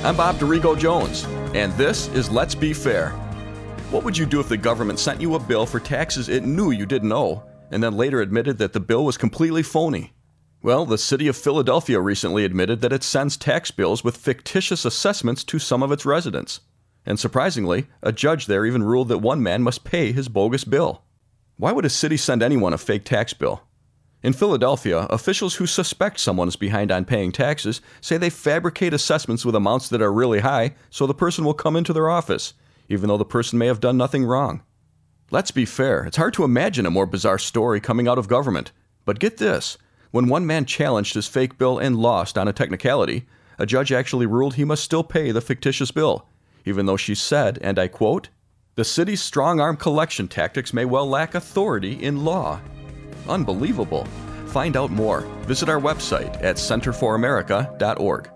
I'm Bob DeRigo Jones, and this is Let's Be Fair. What would you do if the government sent you a bill for taxes it knew you didn't owe, and then later admitted that the bill was completely phony? Well, the city of Philadelphia recently admitted that it sends tax bills with fictitious assessments to some of its residents. And surprisingly, a judge there even ruled that one man must pay his bogus bill. Why would a city send anyone a fake tax bill? In Philadelphia, officials who suspect someone is behind on paying taxes say they fabricate assessments with amounts that are really high so the person will come into their office, even though the person may have done nothing wrong. Let's be fair, it's hard to imagine a more bizarre story coming out of government. But get this, when one man challenged his fake bill and lost on a technicality, a judge actually ruled he must still pay the fictitious bill, even though she said, and I quote, "The city's strong-arm collection tactics may well lack authority in law." Unbelievable. Find out more. Visit our website at centerforamerica.org.